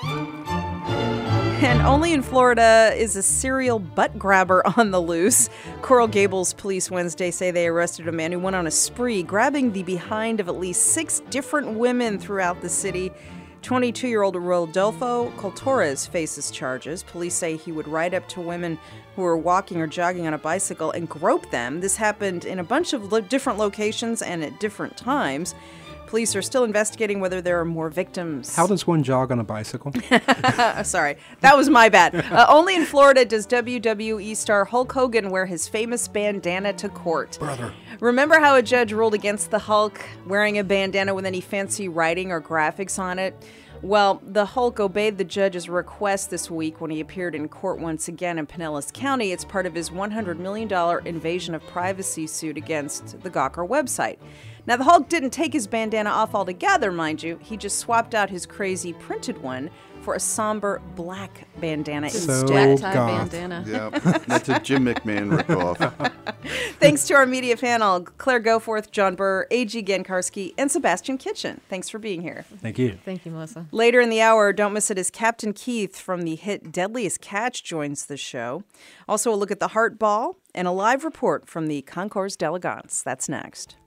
And only in Florida is a serial butt grabber on the loose. Coral Gables police Wednesday say they arrested a man who went on a spree, grabbing the behind of at least six different women throughout the city. twenty-two-year-old Rodolfo Coltorez faces charges. Police say he would ride up to women who were walking or jogging on a bicycle and grope them. This happened in a bunch of lo- different locations and at different times. Police are still investigating whether there are more victims. How does one jog on a bicycle? Sorry, that was my bad. Uh, only in Florida does W W E star Hulk Hogan wear his famous bandana to court. Brother. Remember how a judge ruled against the Hulk wearing a bandana with any fancy writing or graphics on it? Well, the Hulk obeyed the judge's request this week when he appeared in court once again in Pinellas County. It's part of his one hundred million dollars invasion of privacy suit against the Gawker website. Now, the Hulk didn't take his bandana off altogether, mind you. He just swapped out his crazy printed one for a somber black bandana so instead. goth. bandana. Yeah, that's a Jim McMahon ripoff. Thanks to our media panel, Claire Goforth, John Burr, A G Gankarski, and Sebastian Kitchen. Thanks for being here. Thank you. Thank you, Melissa. Later in the hour, don't miss it, as Captain Keith from the hit Deadliest Catch joins the show. Also, a look at the Heart Ball and a live report from the Concours d'Elegance. That's next.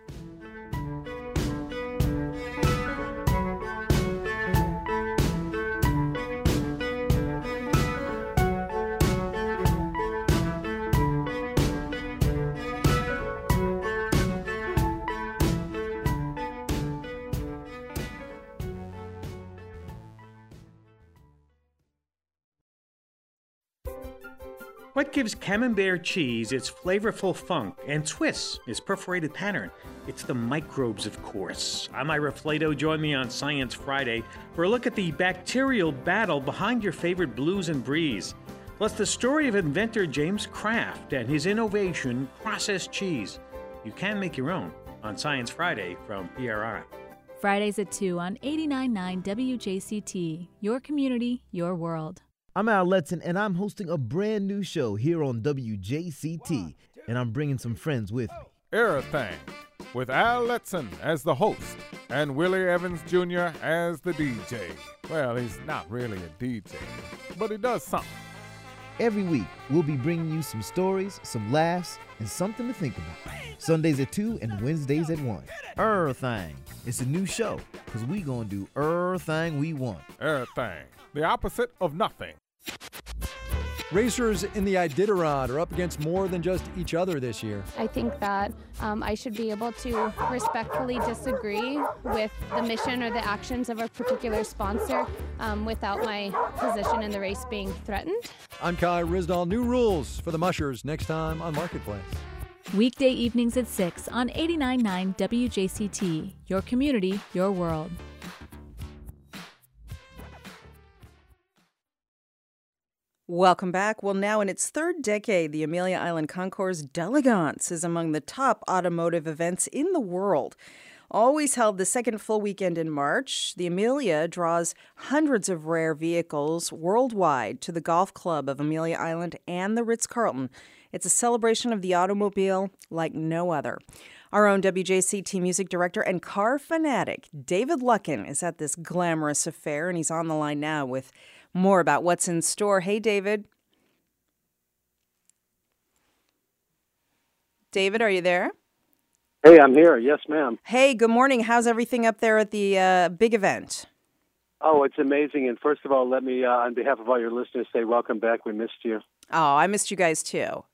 What gives Camembert cheese its flavorful funk and Swiss its perforated pattern? It's the microbes, of course. I'm Ira Flato. Join me on Science Friday for a look at the bacterial battle behind your favorite blues and bries. Plus the story of inventor James Kraft and his innovation, processed cheese. You can make your own on Science Friday from P R I. Fridays at two on eighty-nine point nine W J C T. Your community, your world. I'm Al Letson, and I'm hosting a brand new show here on W J C T, and I'm bringing some friends with me. Everything, with Al Letson as the host and Willie Evans Junior as the D J. Well, he's not really a D J, but he does something. Every week, we'll be bringing you some stories, some laughs, and something to think about. Sundays at two and Wednesdays at one. Everything. It's a new show, because we gonna do everything we want. Everything. The opposite of nothing. Racers in the Iditarod are up against more than just each other this year. I think that um, I should be able to respectfully disagree with the mission or the actions of a particular sponsor um, without my position in the race being threatened. I'm Kai Rizdal. New rules for the Mushers next time on Marketplace. Weekday evenings at six on eighty-nine point nine W J C T. Your community, your world. Welcome back. Well, now in its third decade, the Amelia Island Concours d'Elegance is among the top automotive events in the world. Always held the second full weekend in March, the Amelia draws hundreds of rare vehicles worldwide to the Golf Club of Amelia Island and the Ritz-Carlton. It's a celebration of the automobile like no other. Our own W J C T music director and car fanatic, David Luckin, is at this glamorous affair, and he's on the line now with more about what's in store. Hey, David. David, are you there? Hey, I'm here. Yes, ma'am. Hey, good morning. How's everything up there at the uh, big event? Oh, it's amazing. And first of all, let me, uh, on behalf of all your listeners, say welcome back. We missed you. Oh, I missed you guys too.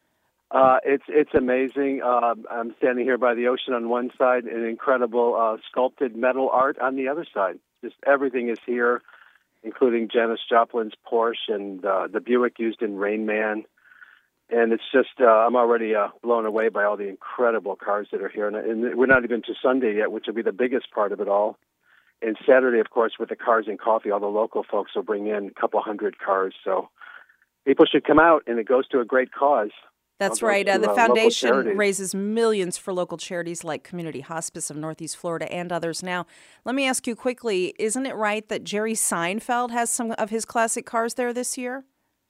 Uh, it's it's amazing. Uh, I'm standing here by the ocean on one side, and incredible uh, sculpted metal art on the other side. Just everything is here, including Janis Joplin's Porsche and uh, the Buick used in Rain Man. And it's just, uh, I'm already uh, blown away by all the incredible cars that are here. And, and we're not even to Sunday yet, which will be the biggest part of it all. And Saturday, of course, with the Cars and Coffee, all the local folks will bring in a couple hundred cars. So people should come out, and it goes to a great cause. That's I'll right. to, Uh, the uh, foundation local charities. raises millions for local charities like Community Hospice of Northeast Florida and others. Now, let me ask you quickly, isn't it right that Jerry Seinfeld has some of his classic cars there this year?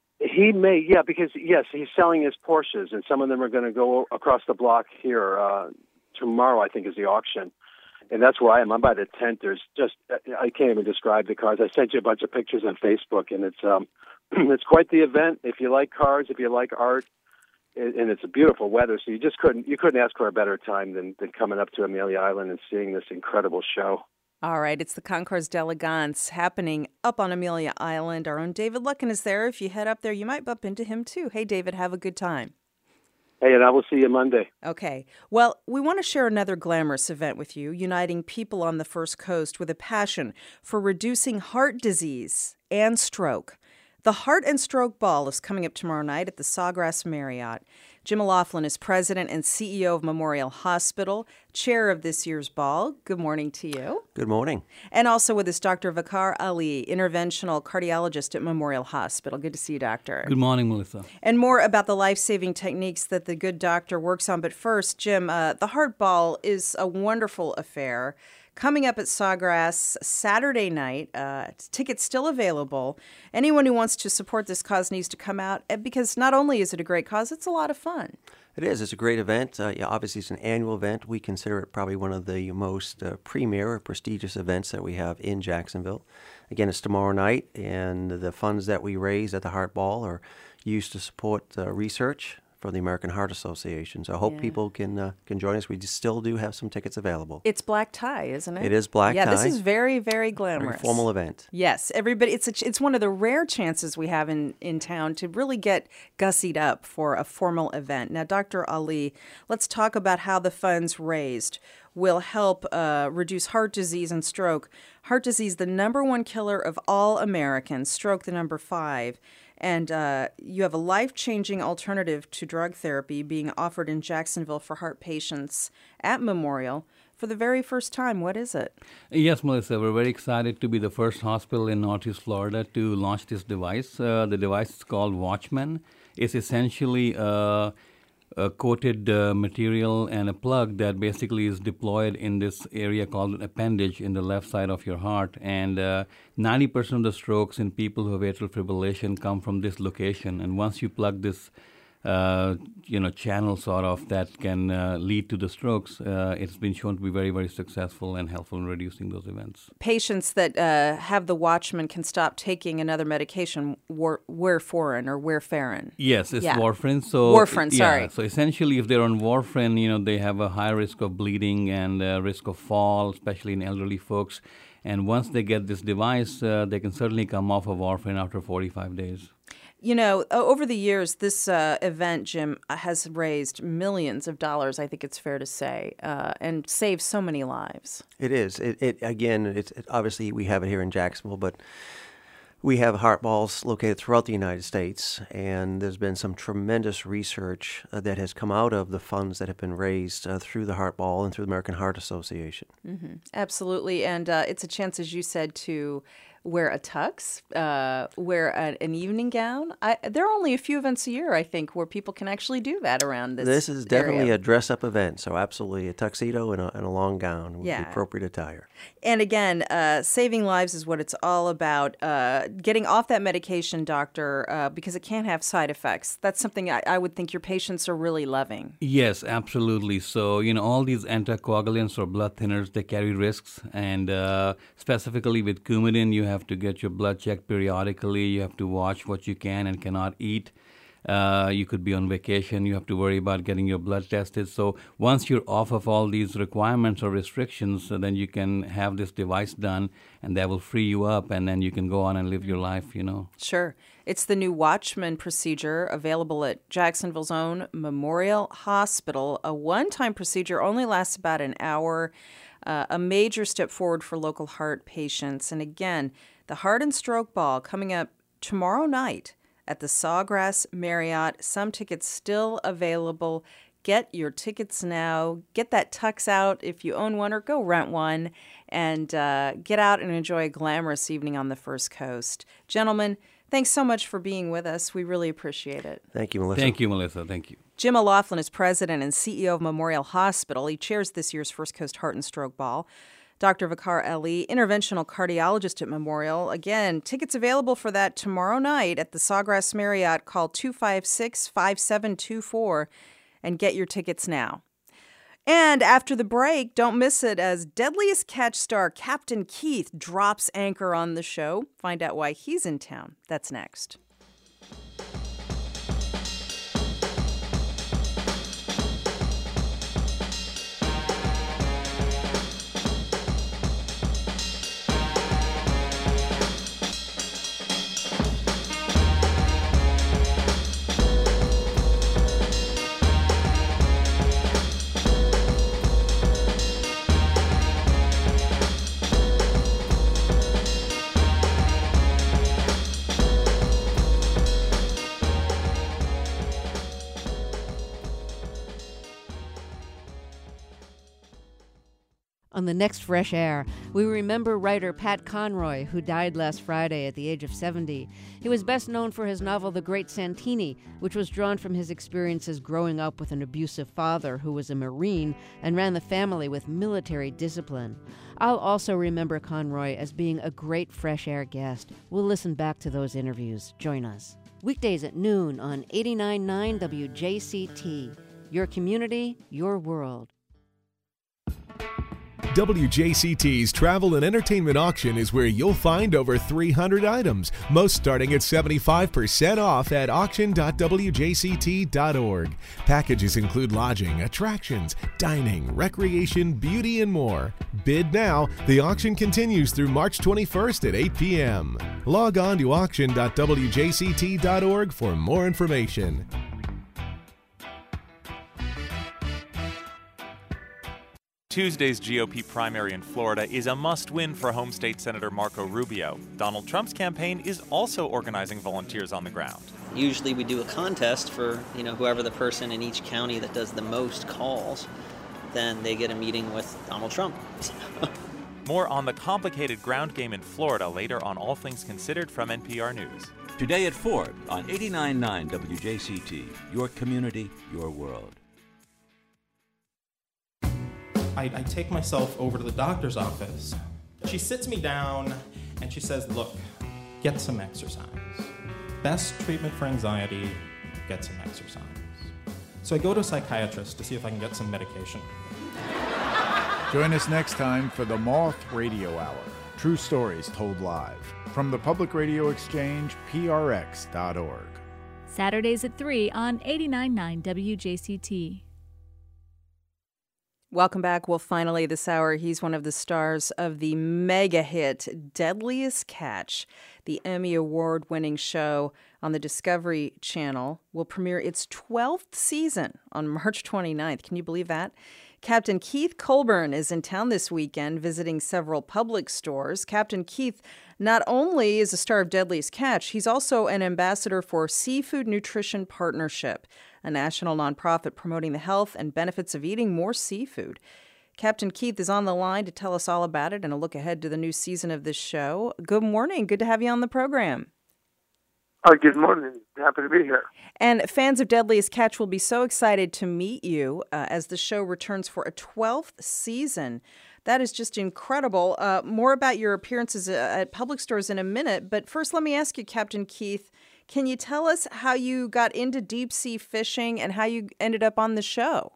He may, yeah, because, yes, he's selling his Porsches, and some of them are going to go across the block here. Uh, tomorrow, I think, is the auction. And that's where I am. I'm by the tent. There's just, I can't even describe the cars. I sent you a bunch of pictures on Facebook, and it's um, it's quite the event. If you like cars, if you like art, and it's a beautiful weather, so you just couldn't you couldn't ask for a better time than, than coming up to Amelia Island and seeing this incredible show. All right, it's the Concours d'Elegance happening up on Amelia Island. Our own David Luckin is there. If you head up there, you might bump into him too. Hey, David, have a good time. Hey, and I will see you Monday. Okay. Well, we want to share another glamorous event with you, uniting people on the First Coast with a passion for reducing heart disease and stroke. The Heart and Stroke Ball is coming up tomorrow night at the Sawgrass Marriott. Jim O'Loughlin is president and C E O of Memorial Hospital, chair of this year's ball. Good morning to you. Good morning. And also with us, Doctor Vakar Ali, interventional cardiologist at Memorial Hospital. Good to see you, Doctor. Good morning, Melissa. And more about the life-saving techniques that the good doctor works on. But first, Jim, uh, the Heart Ball is a wonderful affair. Coming up at Sawgrass Saturday night, uh, tickets still available. Anyone who wants to support this cause needs to come out because not only is it a great cause, it's a lot of fun. It is. It's a great event. Uh, yeah, obviously, it's an annual event. We consider it probably one of the most uh, premier or prestigious events that we have in Jacksonville. Again, it's tomorrow night, and the funds that we raise at the Heart Ball are used to support uh, research for the American Heart Association. So I hope Yeah. people can uh, can join us. We just still do have some tickets available. It's black tie, isn't it? It is black yeah, tie. Yeah, this is very, very glamorous. Very formal event. Yes, everybody. It's a, it's one of the rare chances we have in, in town to really get gussied up for a formal event. Now, Doctor Ali, let's talk about how the funds raised will help uh, reduce heart disease and stroke. Heart disease, the number one killer of all Americans. Stroke, the number five. And uh, you have a life-changing alternative to drug therapy being offered in Jacksonville for heart patients at Memorial for the very first time. What is it? Yes, Melissa, we're very excited to be the first hospital in Northeast Florida to launch this device. Uh, the device is called Watchman. It's essentially a, a coated uh, material and a plug that basically is deployed in this area called an appendage in the left side of your heart. And uh, ninety percent of the strokes in people who have atrial fibrillation come from this location. And once you plug this uh, you know, channel sort of that can uh, lead to the strokes, uh, it's been shown to be very, very successful and helpful in reducing those events. Patients that uh, have the Watchman can stop taking another medication, war- warfarin or warfarin. Yes, it's yeah. warfarin. So warfarin, sorry. Yeah, so essentially, if they're on warfarin, you know, they have a high risk of bleeding and uh, risk of fall, especially in elderly folks. And once they get this device, uh, they can certainly come off of warfarin after forty-five days. You know, over the years, this uh, event, Jim, has raised millions of dollars, I think it's fair to say, uh, and saved so many lives. It is. It, it again, it's it, obviously we have it here in Jacksonville, but we have heart balls located throughout the United States, and there's been some tremendous research uh, that has come out of the funds that have been raised uh, through the Heart Ball and through the American Heart Association. Mm-hmm. Absolutely, and uh, it's a chance, as you said, to wear a tux, uh, wear a, an evening gown. I, there are only a few events a year, I think, where people can actually do that around this This is definitely area. a dress-up event, so absolutely a tuxedo and a, and a long gown with Yeah. the appropriate attire. And again, uh, saving lives is what it's all about. Uh, getting off that medication, doctor, uh, because it can have side effects. That's something I, I would think your patients are really loving. Yes, absolutely. So, you know, all these anticoagulants or blood thinners, they carry risks. And uh, specifically with Coumadin, you have to get your blood checked periodically. You have to watch what you can and cannot eat. Uh, you could be on vacation. You have to worry about getting your blood tested. So once you're off of all these requirements or restrictions, so then you can have this device done, and that will free you up, and then you can go on and live your life, you know. Sure. It's the new Watchman procedure available at Jacksonville's own Memorial Hospital. A one-time procedure only lasts about an hour. Uh, a major step forward for local heart patients. And again, the Heart and Stroke Ball coming up tomorrow night at the Sawgrass Marriott. Some tickets still available. Get your tickets now. Get that tux out if you own one, or go rent one, and uh, get out and enjoy a glamorous evening on the First Coast. Gentlemen, thanks so much for being with us. We really appreciate it. Thank you, Melissa. Thank you, Melissa. Thank you. Jim O'Laughlin is president and C E O of Memorial Hospital. He chairs this year's First Coast Heart and Stroke Ball. Doctor Vakar Ali, interventional cardiologist at Memorial. Again, tickets available for that tomorrow night at the Sawgrass Marriott. Call two five six, five seven two four and get your tickets now. And after the break, don't miss it as Deadliest Catch star Captain Keith drops anchor on the show. Find out why he's in town. That's next. On the next Fresh Air, we remember writer Pat Conroy, who died last Friday at the age of seventy. He was best known for his novel The Great Santini, which was drawn from his experiences growing up with an abusive father who was a Marine and ran the family with military discipline. I'll also remember Conroy as being a great Fresh Air guest. We'll listen back to those interviews. Join us. Weekdays at noon on eighty-nine point nine W J C T. Your community, your world. W J C T's Travel and Entertainment Auction is where you'll find over three hundred items, most starting at seventy-five percent off at auction dot w j c t dot org. Packages include lodging, attractions, dining, recreation, beauty, and more. Bid now. The auction continues through March twenty-first at eight p.m. Log on to auction dot w j c t dot org for more information. Tuesday's G O P primary in Florida is a must-win for home state Senator Marco Rubio. Donald Trump's campaign is also organizing volunteers on the ground. Usually we do a contest for, you know, whoever the person in each county that does the most calls, then they get a meeting with Donald Trump. More on the complicated ground game in Florida later on All Things Considered from N P R News. Today at four on eighty-nine point nine W J C T, your community, your world. I, I take myself over to the doctor's office. She sits me down and she says, look, get some exercise. Best treatment for anxiety, get some exercise. So I go to a psychiatrist to see if I can get some medication. Join us next time for the Moth Radio Hour. True stories told live. From the Public Radio Exchange, P R X dot org. Saturdays at three on eighty-nine point nine W J C T. Welcome back. Well, finally, this hour, he's one of the stars of the mega hit Deadliest Catch. The Emmy Award-winning show on the Discovery Channel will premiere its twelfth season on March twenty-ninth. Can you believe that? Captain Keith Colburn is in town this weekend visiting several Publix stores. Captain Keith not only is a star of Deadliest Catch, he's also an ambassador for Seafood Nutrition Partnership, a national nonprofit promoting the health and benefits of eating more seafood. Captain Keith is on the line to tell us all about it and a look ahead to the new season of this show. Good morning. Good to have you on the program. Uh, good morning. Happy to be here. And fans of Deadliest Catch will be so excited to meet you uh, as the show returns for a twelfth season. That is just incredible. Uh, more about your appearances at Public Stores in a minute, but first let me ask you, Captain Keith, can you tell us how you got into deep sea fishing and how you ended up on the show?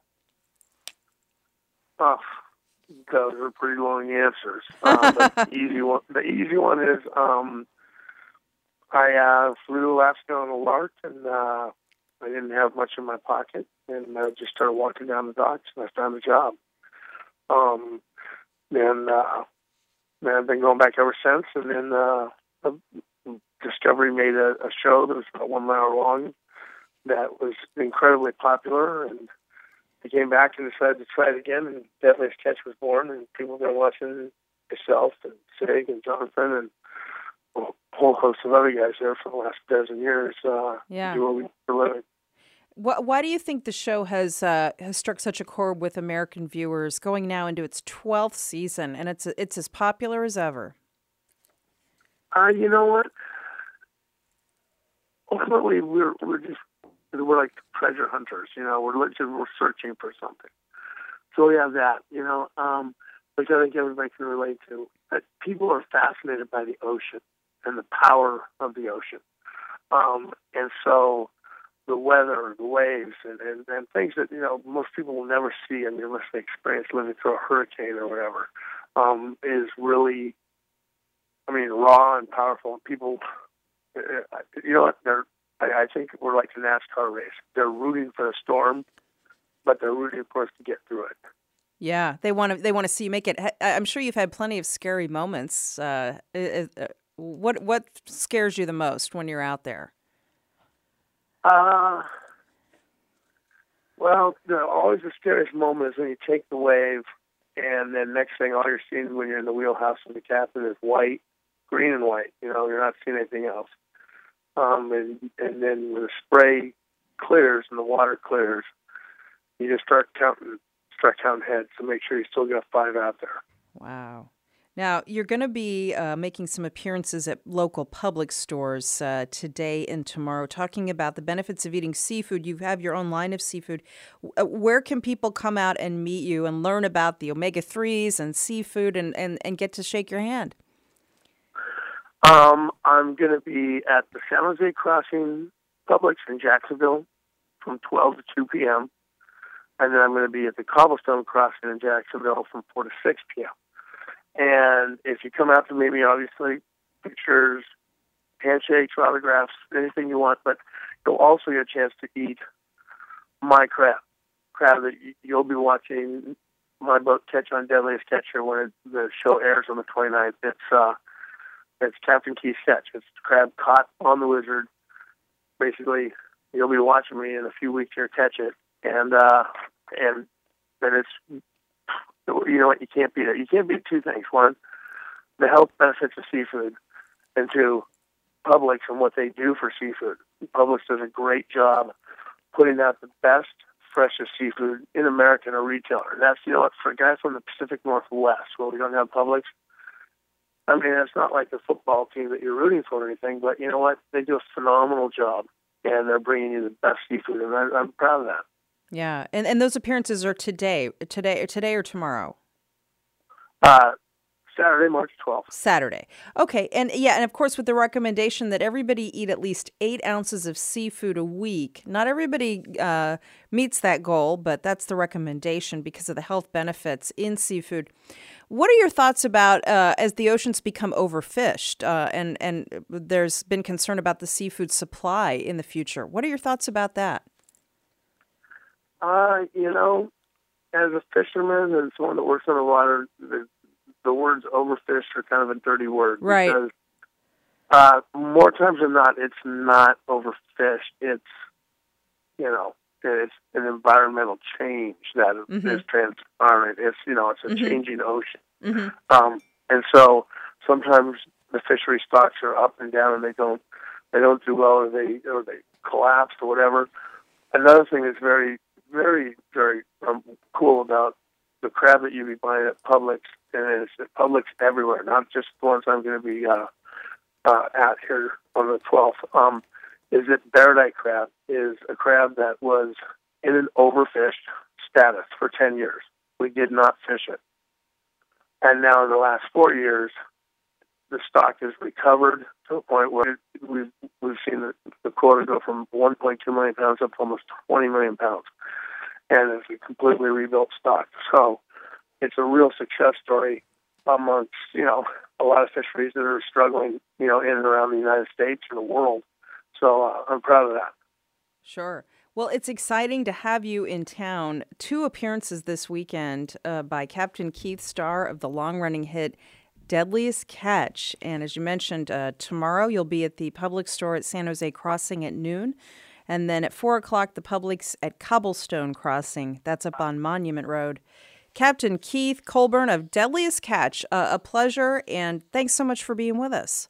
Oh, those are pretty long answers. Uh, the easy one, the easy one is um, I uh, flew to Alaska on a lark, and uh, I didn't have much in my pocket, and I just started walking down the docks, and I found a job. Um, and uh, and I've been going back ever since. And then uh, Discovery made a, a show that was about one hour long that was incredibly popular, and I came back and decided to try it again, and Deadliest Catch was born, and people have been watching myself and Sig and Jonathan and a whole host of other guys there for the last dozen years. Uh, yeah. Do what we do for a living. Why, why do you think the show has uh, has struck such a chord with American viewers, going now into its twelfth season, and it's it's as popular as ever? Uh, you know what? Ultimately, we're we're just we're like treasure hunters. You know, we're literally we're searching for something. So we have that. You know, um, which I think everybody can relate to. That people are fascinated by the ocean and the power of the ocean, um, and so. The weather, the waves, and, and, and things that, you know, most people will never see, I mean, unless they experience living through a hurricane or whatever, um, is really, I mean, raw and powerful. And people, uh, you know what, they're, I, I think we're like a NASCAR race. They're rooting for the storm, but they're rooting, of course, to get through it. Yeah, they want to. They want to see you make it. I'm sure you've had plenty of scary moments. Uh, uh, what what scares you the most when you're out there? Uh, well, the, always the scariest moment is when you take the wave, and then next thing, all you're seeing when you're in the wheelhouse of the captain is white, green and white. You know, you're not seeing anything else. Um, and, and then when the spray clears and the water clears, you just start counting, start counting heads to make sure you still got five out there. Wow. Now, you're going to be uh, making some appearances at local Public Stores uh, today and tomorrow, talking about the benefits of eating seafood. You have your own line of seafood. Where can people come out and meet you and learn about the omega threes and seafood and, and, and get to shake your hand? Um, I'm going to be at the San Jose Crossing Publix in Jacksonville from twelve to two p.m., and then I'm going to be at the Cobblestone Crossing in Jacksonville from four to six p.m. And if you come out to meet me, obviously, pictures, handshakes, autographs, anything you want, but you'll also get a chance to eat my crab. Crab that you'll be watching my boat catch on Deadliest Catcher when it, the show airs on the twenty-ninth. It's, uh, it's Captain Keith's catch. It's crab caught on the Wizard. Basically, you'll be watching me in a few weeks here catch it. And, uh, and then it's... You know what? You can't beat it. You can't beat two things. One, the health benefits of seafood, and two, Publix and what they do for seafood. Publix does a great job putting out the best, freshest seafood in America in a retailer. That's, you know what, for a guy from the Pacific Northwest, where we don't have Publix, I mean, it's not like the football team that you're rooting for or anything, but you know what? They do a phenomenal job, and they're bringing you the best seafood, and I, I'm proud of that. Yeah, and and those appearances are today, today, or today or tomorrow. Uh, Saturday, March twelfth. Saturday. Okay, and yeah, and of course with the recommendation that everybody eat at least eight ounces of seafood a week. Not everybody uh, meets that goal, but that's the recommendation because of the health benefits in seafood. What are your thoughts about uh, as the oceans become overfished uh, and, and there's been concern about the seafood supply in the future? What are your thoughts about that? Uh, you know, as a fisherman and someone that works on the water, the, the words overfished are kind of a dirty word. Right. Because uh, more times than not, it's not overfished. It's, you know, it's an environmental change that mm-hmm. is transpiring. It's, you know, it's a mm-hmm. changing ocean. Mm-hmm. Um, and so sometimes the fishery stocks are up and down and they don't, they don't do well or they, or they collapse or whatever. Another thing that's very, very, very um, cool about the crab that you'd be buying at Publix, and it's at Publix everywhere, not just the ones I'm going to be uh, uh, at here on the twelfth, um, is that Baradite crab is a crab that was in an overfished status for ten years. We did not fish it. And now in the last four years, the stock has recovered to a point where we've we've seen the, the quota go from one point two million pounds up to almost twenty million pounds, and it's a completely rebuilt stock. So it's a real success story amongst, you know, a lot of fisheries that are struggling, you know, in and around the United States and the world. So uh, I'm proud of that. Sure. Well, it's exciting to have you in town. Two appearances this weekend uh, by Captain Keith Starr of the long-running hit Deadliest Catch. And as you mentioned, uh, tomorrow you'll be at the Publix store at San Jose Crossing at noon. And then at four o'clock, the Publix at Cobblestone Crossing. That's up on Monument Road. Captain Keith Colburn of Deadliest Catch, uh, a pleasure, and thanks so much for being with us.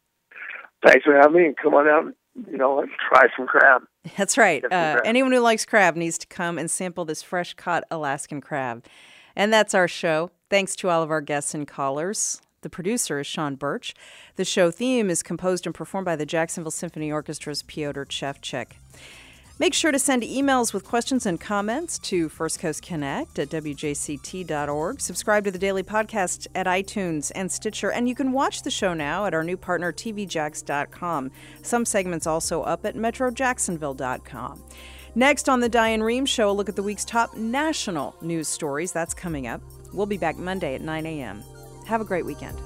Thanks for having me, and come on out and, you know, and try some crab. That's right. Get some Uh, crab. anyone who likes crab needs to come and sample this fresh-caught Alaskan crab. And that's our show. Thanks to all of our guests and callers. The producer is Sean Birch. The show theme is composed and performed by the Jacksonville Symphony Orchestra's Piotr Shevchik. Make sure to send emails with questions and comments to First Coast Connect at W J C T dot org. Subscribe to the daily podcast at iTunes and Stitcher. And you can watch the show now at our new partner, T V Jax dot com. Some segments also up at Metro Jacksonville dot com. Next on the Diane Rehm Show, a look at the week's top national news stories. That's coming up. We'll be back Monday at nine a.m. Have a great weekend.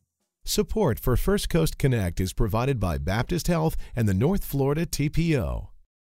Support for First Coast Connect is provided by Baptist Health and the North Florida T P O.